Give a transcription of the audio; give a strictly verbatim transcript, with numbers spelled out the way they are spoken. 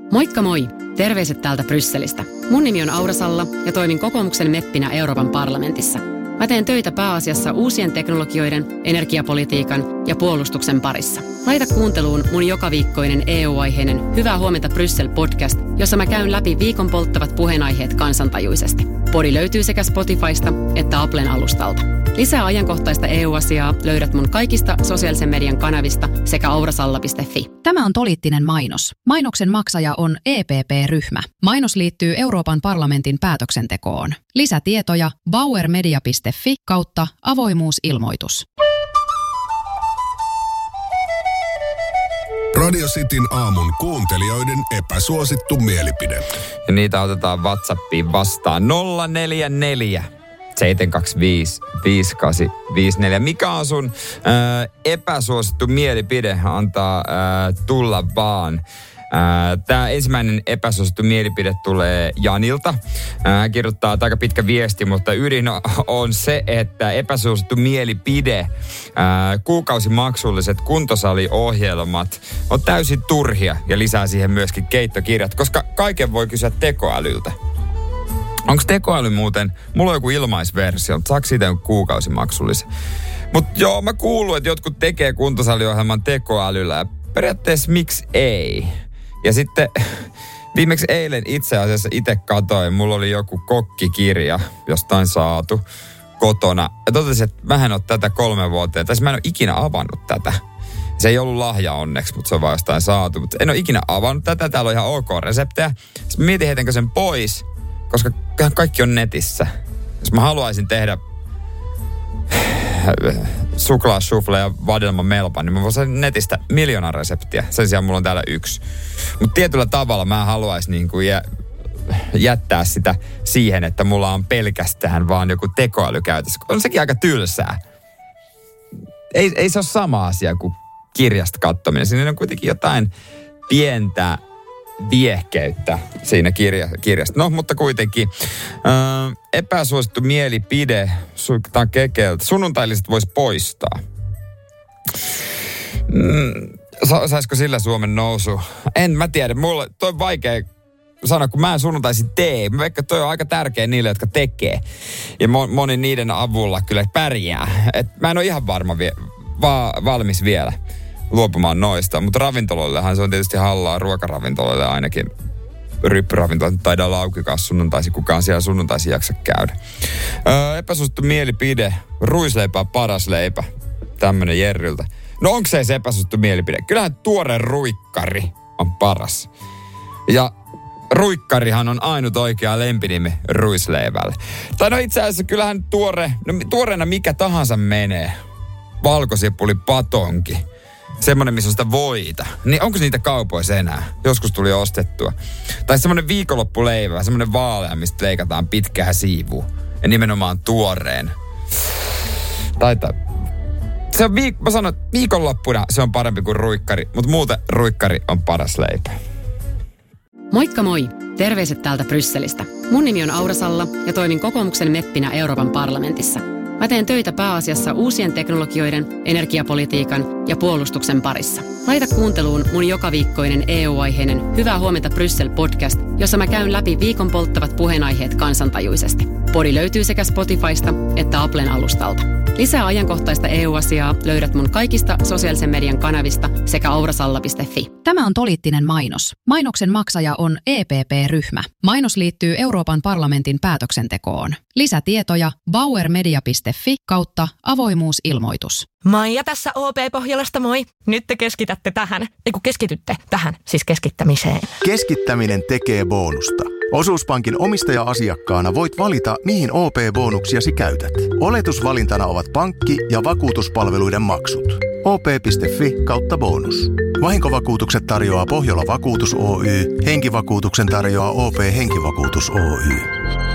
Moikka moi! Terveiset täältä Brysselistä. Mun nimi on Aura Salla ja toimin kokoomuksen meppinä Euroopan parlamentissa. Mä teen töitä pääasiassa uusien teknologioiden, energiapolitiikan ja puolustuksen parissa. Laita kuunteluun mun jokaviikkoinen E U-aiheinen Hyvää huomenta Bryssel-podcast, jossa mä käyn läpi viikon polttavat puheenaiheet kansantajuisesti. Podi löytyy sekä Spotifysta että Applen alustalta. Lisää ajankohtaista E U-asiaa löydät mun kaikista sosiaalisen median kanavista sekä aurasalla piste fi. Tämä on poliittinen mainos. Mainoksen maksaja on E P P-ryhmä. Mainos liittyy Euroopan parlamentin päätöksentekoon. Lisätietoja bauermedia piste fi kautta avoimuusilmoitus. Radio Cityn aamun kuuntelijoiden epäsuosittu mielipide. Ja niitä otetaan WhatsAppiin vastaan nolla neljä neljä seitsemän kaksi viisi viisi kahdeksan viisi neljä. Mikä on sun ää, epäsuosittu mielipide? Antaa ää, tulla vaan. Tämä ensimmäinen epäsuosittu mielipide tulee Janilta. Hän kirjoittaa aika pitkä viesti, mutta ydin on se, että epäsuosittu mielipide, ää, kuukausimaksulliset kuntosaliohjelmat on täysin turhia ja lisää siihen myöskin keittokirjat, koska kaiken voi kysyä tekoälyltä. Onko tekoäly muuten, mulla on joku ilmaisversio, mutta saako siitä joku kuukausimaksullisen? Mutta joo, mä kuulun, että jotkut tekee kuntosaliohjelman tekoälyllä ja periaatteessa miksi ei? Ja sitten viimeksi eilen itse asiassa itse katoin, mulla oli joku kokkikirja jostain saatu kotona. Ja totesin, että mä en ole tätä kolme vuotta, tai mä en ole ikinä avannut tätä. Se ei ollut lahja onneksi, mutta se on vaan jostain saatu. Mutta en ole ikinä avannut tätä, täällä on ihan ok reseptejä. Sitten mietin heitenkö sen pois, koska kaikki on netissä. Jos mä haluaisin tehdä suklaasufle ja vadelma melpan, niin mä voisin netistä miljoona reseptiä. Sen sijaan mulla on täällä yksi. Mutta tietyllä tavalla mä haluaisin niinku jä, jättää sitä siihen, että mulla on pelkästään vaan joku tekoäly käytössä. On sekin aika tylsää. Ei, ei se ole sama asia kuin kirjasta katsominen. Siinä on kuitenkin jotain pientä viehkeyttä siinä kirja, kirjasta. No, mutta kuitenkin. Öö, epäsuosittu mielipide suikataan kekeltä. Sunnuntailliset voisi poistaa. Mm, sa- saisiko sillä Suomen nousu? En mä tiedä. Mulla toi on vaikea sanoa, kun mä en sunnuntaisin tee. Mä veikkaan, toi on aika tärkeä niille, jotka tekee. Ja mo- moni niiden avulla kyllä pärjää. Et mä en ole ihan varma vie- va- valmis vielä luopumaan noista, mutta ravintoloillehan se on tietysti hallaa, ruokaravintoloille ainakin. Ryppyravintoloille taidaa olla auki kanssa sunnuntaisi, kukaan siellä sunnuntaisi jaksa käydä. Öö, epäsuosittu mielipide, ruisleipä on paras leipä. Tämmönen Jerryltä. No onko se se epäsuosittu mielipide? Kyllähän tuore ruikkari on paras. Ja ruikkarihan on ainut oikea lempinimi ruisleivälle. Tai no itse asiassa kyllähän tuore, no tuoreena mikä tahansa menee. Valkosipuli patonki. Semmoinen, missä on sitä voita. Niin onko niitä kaupoissa enää? Joskus tuli ostettua. Tai semmoinen viikonloppuleivä, semmoinen vaalea, mistä leikataan pitkää siivua. Ja nimenomaan tuoreen. Taitaa. Se on viik- mä sanon, että viikonloppuna se on parempi kuin ruikkari, mutta muuten ruikkari on paras leipä. Moikka moi! Terveiset täältä Brysselistä. Mun nimi on Aura Salla ja toimin kokoomuksen meppinä Euroopan parlamentissa. Mä teen töitä pääasiassa uusien teknologioiden, energiapolitiikan ja puolustuksen parissa. Laita kuunteluun mun jokaviikkoinen E U-aiheinen Hyvää huomenta Bryssel-podcast, jossa mä käyn läpi viikon polttavat puheenaiheet kansantajuisesti. Podi löytyy sekä Spotifysta että Applen alustalta. Lisää ajankohtaista E U-asiaa löydät mun kaikista sosiaalisen median kanavista sekä aurasalla piste fi. Tämä on poliittinen mainos. Mainoksen maksaja on E P P-ryhmä. Mainos liittyy Euroopan parlamentin päätöksentekoon. Lisätietoja bauermedia piste fi kautta avoimuusilmoitus. Maija tässä O P-Pohjolasta, moi. Nyt te keskitätte tähän. Ei kun keskitytte tähän, siis keskittämiseen. Keskittäminen tekee bonusta. Osuuspankin omistaja-asiakkaana voit valita, mihin O P-bonuksiasi käytät. Oletusvalintana ovat pankki- ja vakuutuspalveluiden maksut. O P piste fi kautta bonus. Vahinkovakuutukset tarjoaa Pohjola Vakuutus Oy. Henkivakuutuksen tarjoaa O P Henkivakuutus Oy.